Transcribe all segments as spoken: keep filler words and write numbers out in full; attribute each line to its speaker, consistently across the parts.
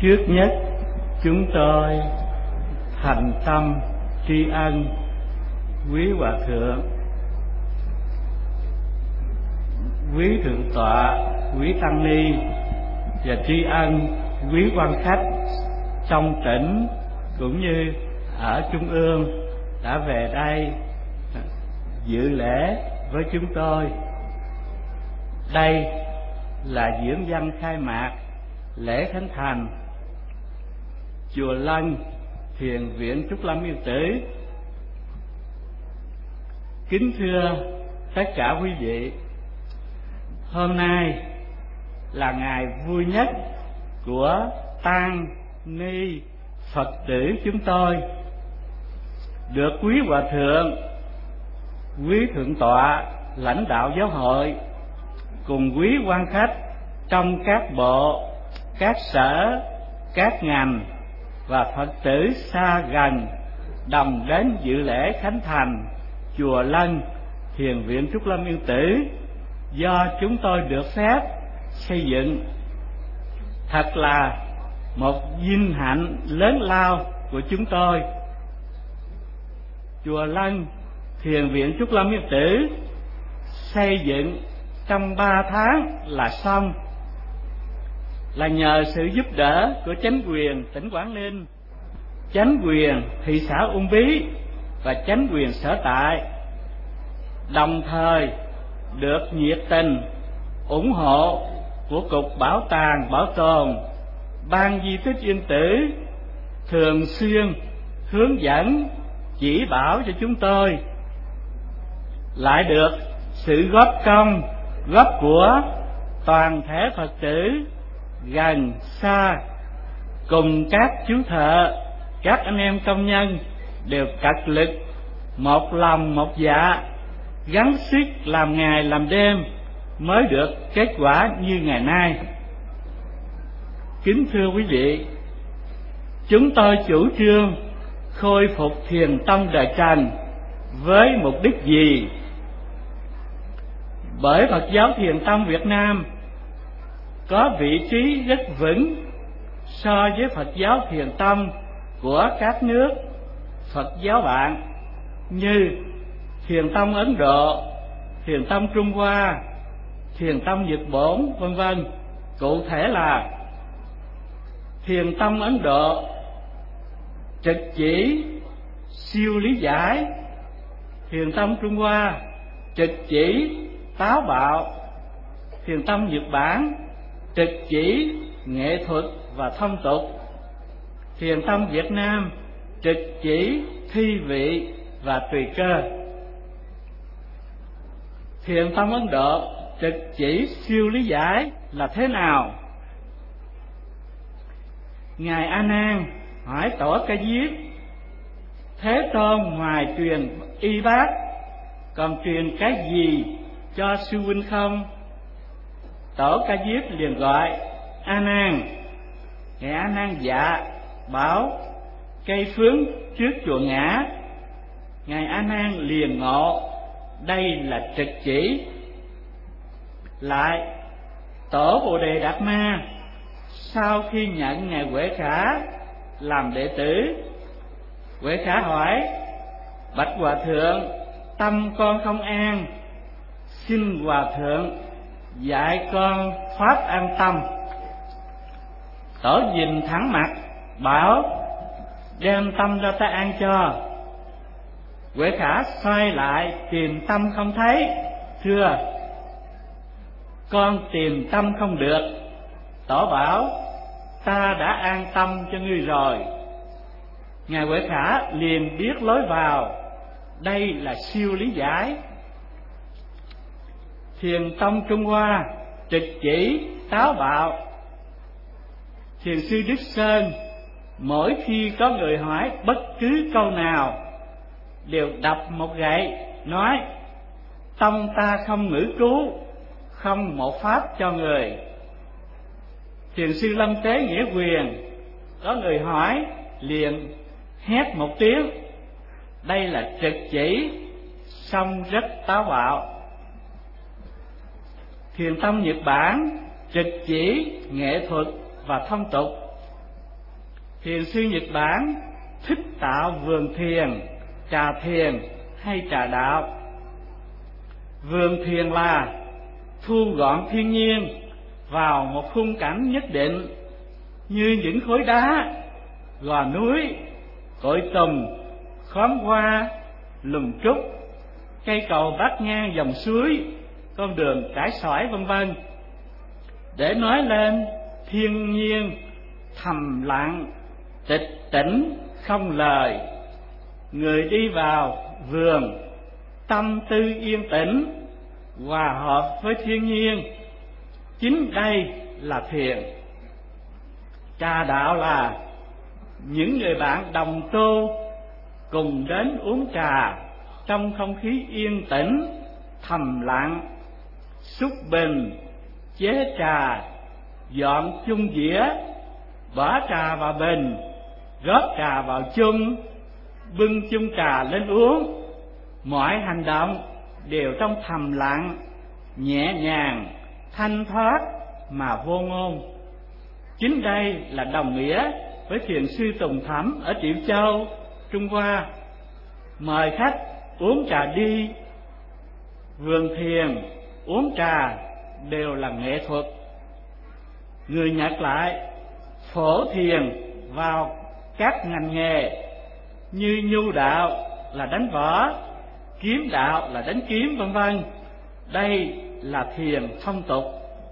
Speaker 1: Trước nhất, chúng tôi thành tâm tri ân quý hòa thượng, quý thượng tọa, quý tăng ni và tri ân quý quan khách trong tỉnh cũng như ở trung ương đã về đây dự lễ với chúng tôi. Đây là diễn văn khai mạc lễ khánh thành chùa Lân, Thiền viện Trúc Lâm Yên Tử. Kính thưa tất cả quý vị, hôm nay là ngày vui nhất của tăng ni Phật tử chúng tôi, được quý hòa thượng, quý thượng tọa, lãnh đạo giáo hội cùng quý quan khách trong các bộ, các sở, các ngành và Phật tử xa gần đồng đến dự lễ khánh thành chùa Lân, Thiền viện Trúc Lâm Yên Tử do chúng tôi được phép xây dựng. Thật là một vinh hạnh lớn lao của chúng tôi. Chùa Lân, Thiền viện Trúc Lâm Yên Tử xây dựng trong ba tháng là xong, là nhờ sự giúp đỡ của chánh quyền tỉnh Quảng Ninh, chánh quyền thị xã Uông Bí và chánh quyền sở tại, đồng thời được nhiệt tình ủng hộ của Cục Bảo tàng Bảo tồn, Ban Di tích Yên Tử thường xuyên hướng dẫn chỉ bảo cho chúng tôi, lại được sự góp công góp của toàn thể Phật tử gần xa cùng các chú thợ, các anh em công nhân đều cật lực, một lòng một dạ, gắng sức làm ngày làm đêm mới được kết quả như ngày nay. Kính thưa quý vị, chúng tôi chủ trương khôi phục thiền tông đời Trần với mục đích gì? Bởi Phật giáo Thiền tông Việt Nam có vị trí rất vững so với Phật giáo Thiền tông của các nước Phật giáo bạn như Thiền tông Ấn Độ, Thiền tông Trung Hoa, Thiền tông Nhật Bản, vân vân. Cụ thể là Thiền tông Ấn Độ trực chỉ siêu lý giải, Thiền tông Trung Hoa trực chỉ táo bạo, Thiền tông Nhật Bản trực chỉ nghệ thuật và thông tục, Thiền tông Việt Nam trực chỉ thi vị và tùy cơ. Thiền tông Ấn Độ trực chỉ siêu lý giải là thế nào? Ngài A Nan hỏi Tổ Ca Diếp: Thế Tôn ngoài truyền y bác còn truyền cái gì cho sư huynh không? Tổ Ca Diếp liền gọi A Nan. Ngài A Nan dạ, bảo cây phướng trước chùa Ngã. Ngài A Nan liền ngộ đây là trực chỉ. Lại Tổ Bồ Đề Đạt Ma sau khi nhận ngài Huệ Khả làm đệ tử, Huệ Khả hỏi: Bạch Hòa Thượng, tâm con không an, xin Hòa Thượng dạy con pháp an tâm. Tổ nhìn thẳng mặt bảo: đem tâm ra ta an cho. Huệ Khả xoay lại tìm tâm không thấy, thưa con tìm tâm không được. Tổ bảo: ta đã an tâm cho ngươi rồi. Ngài Huệ Khả liền biết lối vào, đây là siêu lý giải. Thiền tông Trung Hoa trực chỉ táo bạo. Thiền sư Đức Sơn mỗi khi có người hỏi bất cứ câu nào đều đập một gậy, nói: tông ta không ngữ cứu, không một pháp cho người. Thiền sư Lâm Tế Nghĩa Quyền có người hỏi liền hét một tiếng, đây là trực chỉ, song rất táo bạo. Thiền tông Nhật Bản trực chỉ nghệ thuật và thông tục. Thiền sư Nhật Bản thích tạo vườn thiền, trà thiền hay trà đạo. Vườn thiền là thu gọn thiên nhiên vào một khung cảnh nhất định, như những khối đá, gò núi, cội tùng, khóm hoa, lùm trúc, cây cầu bắc ngang dòng suối, con đường trải sỏi vân vân, để nói lên thiên nhiên thầm lặng, tịch tỉnh không lời. Người đi vào vườn, tâm tư yên tĩnh, hòa hợp với thiên nhiên, chính đây là thiền. Trà đạo là những người bạn đồng tu cùng đến uống trà trong không khí yên tĩnh, thầm lặng, xúc bình, chế trà, dọn chung dĩa, bỏ trà vào bình, rót trà vào chung, bưng chung trà lên uống. Mọi hành động đều trong thầm lặng, nhẹ nhàng, thanh thoát mà vô ngôn. Chính đây là đồng nghĩa với thiền sư Tùng Thẩm ở Triệu Châu, Trung Hoa. Mời khách uống trà đi. Vườn thiền, uống trà đều là nghệ thuật. Người Nhật lại phổ thiền vào các ngành nghề như nhu đạo là đánh võ, kiếm đạo là đánh kiếm vân vân. Đây là thiền thông tục.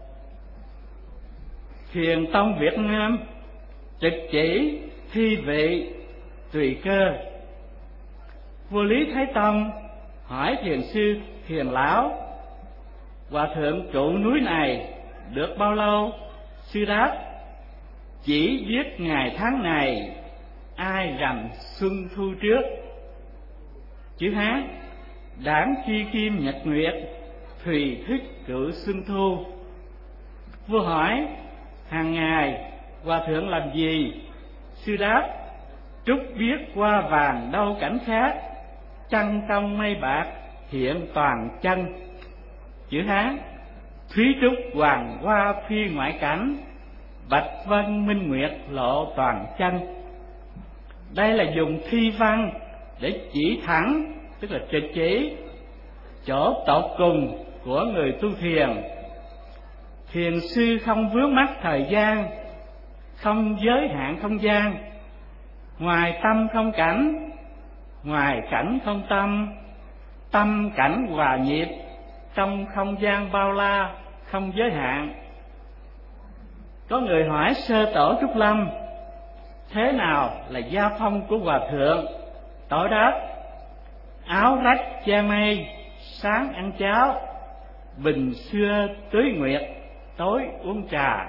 Speaker 1: Thiền tông Việt Nam trực chỉ, thi vị, tùy cơ. Vua Lý Thái Tông hỏi thiền sư Thiền Lão: Hòa thượng trụ núi này được bao lâu? Sư đáp: Chỉ biết ngày tháng này, ai rằm xuân thu trước. Chữ Hán: Đảng chi kim nhật nguyệt, thùy thức cự xuân thu. Vua hỏi: Hàng ngày hòa thượng làm gì? Sư đáp: Trúc biết qua vàng đâu cảnh khác, trăng trong mây bạc hiện toàn chân. Chữ Hán: Thúy trúc hoàng hoa phi ngoại cảnh, bạch vân minh nguyệt lộ toàn chân. Đây là dùng thi văn để chỉ thẳng, tức là trực chỉ chỗ tột cùng của người tu thiền. Thiền sư không vướng mắc thời gian, không giới hạn không gian, ngoài tâm không cảnh, ngoài cảnh không tâm, tâm cảnh hòa nhịp trong không gian bao la không giới hạn. Có người hỏi sơ tổ Trúc Lâm: Thế nào là gia phong của hòa thượng? Tổ đáp: Áo rách che mây, sáng ăn cháo, bình xưa tưới nguyệt, tối uống trà.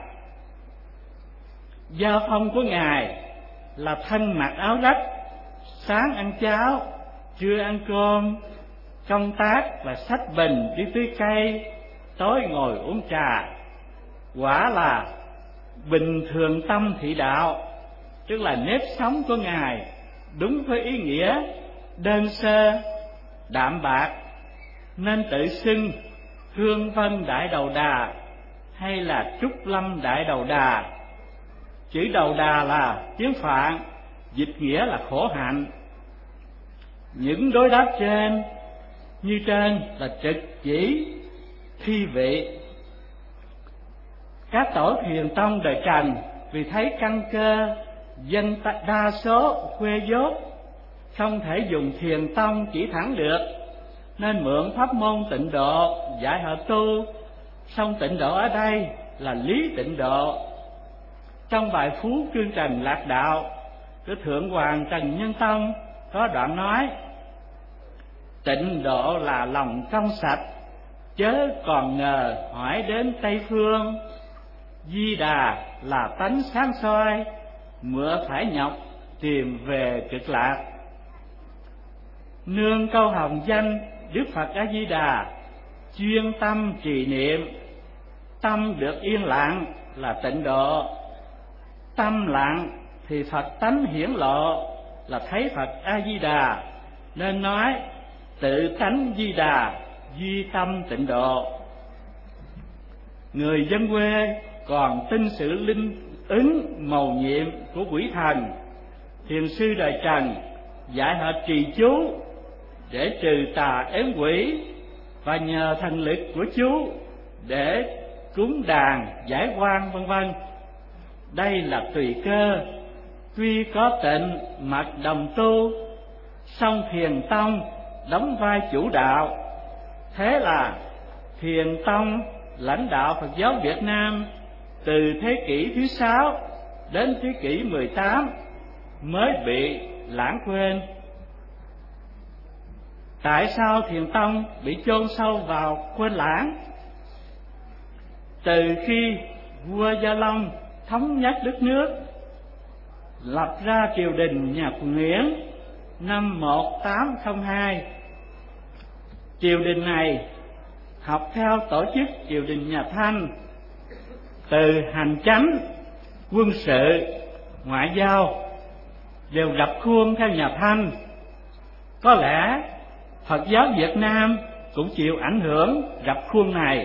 Speaker 1: Gia phong của ngài là thân mặc áo rách, sáng ăn cháo, trưa ăn cơm, công tác và xách bình đi tưới cây, tối ngồi uống trà. Quả là bình thường tâm thị đạo, tức là nếp sống của ngài đúng với ý nghĩa đơn sơ, đạm bạc, nên tự xưng Hương Vân Đại Đầu Đà hay là Trúc Lâm Đại Đầu Đà. Chữ đầu đà là tiếng Phạn, dịch nghĩa là khổ hạnh. Những đối đáp trên như trên là trực chỉ, thi vị. Các tổ thiền tông đời Trần vì thấy căn cơ dân đa số quê dốt, không thể dùng thiền tông chỉ thẳng được, nên mượn pháp môn tịnh độ dạy họ tu. Song tịnh độ ở đây là lý tịnh độ. Trong bài Phú Chương Trần Lạc Đạo của Thượng Hoàng Trần Nhân Tông có đoạn nói: Tịnh độ là lòng trong sạch, chớ còn ngờ hỏi đến Tây Phương. Di Đà là tánh sáng soi, mượn phải nhọc tìm về cực lạc. Nương câu hồng danh Đức Phật A Di Đà, chuyên tâm trì niệm, tâm được yên lặng là tịnh độ. Tâm lặng thì Phật tánh hiển lộ, là thấy Phật A Di Đà, nên nói tự tánh Di Đà, duy tâm tịnh độ. Người dân quê còn tin sự linh ứng mầu nhiệm của quỷ thần. Thiền sư đời Trần dạy họ trì chú để trừ tà ém quỷ, và nhờ thần lực của chú để cúng đàn giải oan vân vân. Đây là tùy cơ, tuy có tịnh mật đồng tu, song Thiền tông đóng vai chủ đạo. Thế là Thiền tông lãnh đạo Phật giáo Việt Nam từ thế kỷ thứ sáu đến thế kỷ mười tám mới bị lãng quên. Tại sao Thiền tông bị chôn sâu vào quên lãng? Từ khi vua Gia Long thống nhất đất nước, lập ra triều đình nhà Nguyễn năm một tám không hai, triều đình này học theo tổ chức triều đình nhà Thanh, từ hành chánh, quân sự, ngoại giao đều rập khuôn theo nhà Thanh. Có lẽ Phật giáo Việt Nam cũng chịu ảnh hưởng rập khuôn này.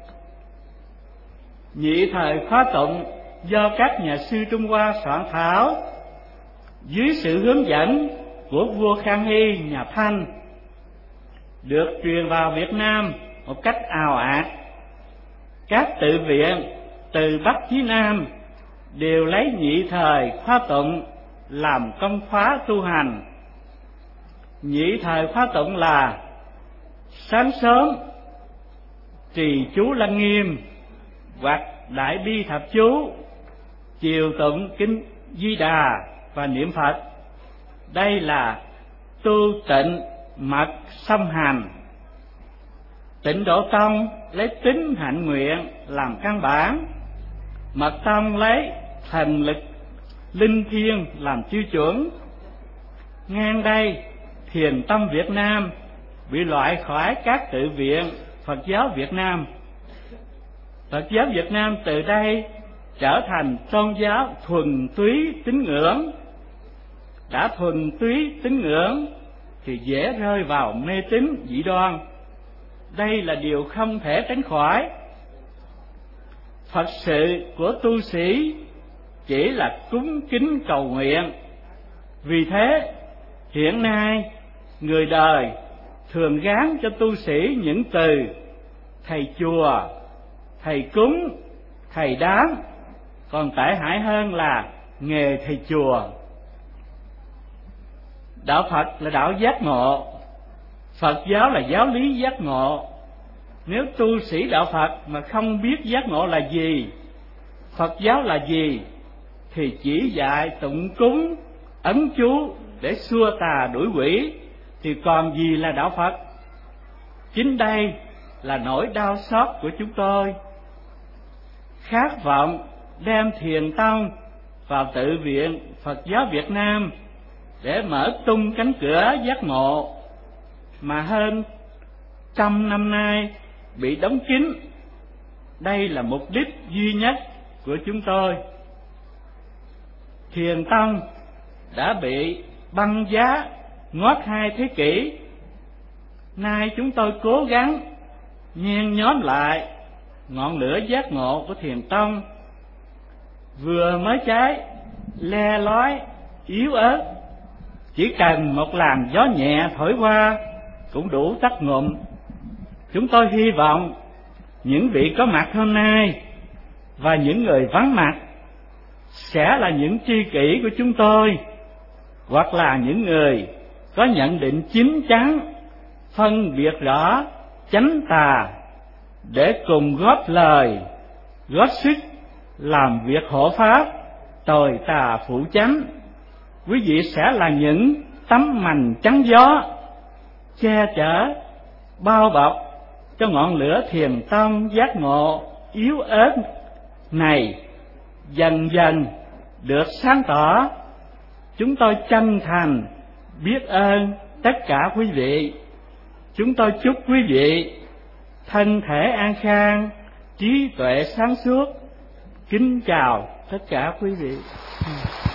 Speaker 1: Nhị thời khóa tụng do các nhà sư Trung Hoa soạn thảo dưới sự hướng dẫn của vua Khang Hy nhà Thanh, được truyền vào Việt Nam một cách ào ạt. Các tự viện từ Bắc chí Nam đều lấy nhị thời khóa tụng làm công khóa tu hành. Nhị thời khóa tụng là sáng sớm trì chú Lăng Nghiêm hoặc Đại Bi Thập Chú, chiều tụng kinh Di Đà và niệm Phật. Đây là tu tịnh mật xâm hành. Tịnh Độ tông lấy tín hạnh nguyện làm căn bản, Mật tông lấy thần lực linh thiêng làm tiêu chuẩn. Ngang đây, Thiền tông Việt Nam bị loại khỏi các tự viện Phật giáo Việt Nam. Phật giáo Việt Nam từ đây trở thành tôn giáo thuần túy tín ngưỡng. Đã thuần túy tín ngưỡng thì dễ rơi vào mê tín dị đoan. Đây là điều không thể tránh khỏi. Phật sự của tu sĩ chỉ là cúng kính cầu nguyện. Vì thế, hiện nay người đời thường gán cho tu sĩ những từ thầy chùa, thầy cúng, thầy đám, còn tệ hại hơn là nghề thầy chùa. Đạo Phật là đạo giác ngộ, Phật giáo là giáo lý giác ngộ. Nếu tu sĩ đạo Phật mà không biết giác ngộ là gì, Phật giáo là gì, thì chỉ dạy tụng cúng, ấn chú để xua tà đuổi quỷ, thì còn gì là đạo Phật? Chính đây là nỗi đau xót của chúng tôi. Khát vọng đem Thiền tông vào tự viện Phật giáo Việt Nam để mở tung cánh cửa giác ngộ, mà hơn trăm năm nay bị đóng kín. Đây là mục đích duy nhất của chúng tôi. Thiền tông đã bị băng giá ngót hai thế kỷ. Nay chúng tôi cố gắng nhen nhóm lại ngọn lửa giác ngộ của Thiền tông, vừa mới cháy le lói yếu ớt, chỉ cần một làn gió nhẹ thổi qua cũng đủ tắt ngụm. Chúng tôi hy vọng những vị có mặt hôm nay và những người vắng mặt sẽ là những tri kỷ của chúng tôi, hoặc là những người có nhận định chín chắn, phân biệt rõ chánh tà, để cùng góp lời, góp sức làm việc hộ pháp, tồi tà phụ chánh. Quý vị sẽ là những tấm mành chắn gió, che chở, bao bọc cho ngọn lửa Thiền tông giác ngộ yếu ớt này dần dần được sáng tỏ. Chúng tôi chân thành biết ơn tất cả quý vị. Chúng tôi chúc quý vị thân thể an khang, trí tuệ sáng suốt. Kính chào tất cả quý vị.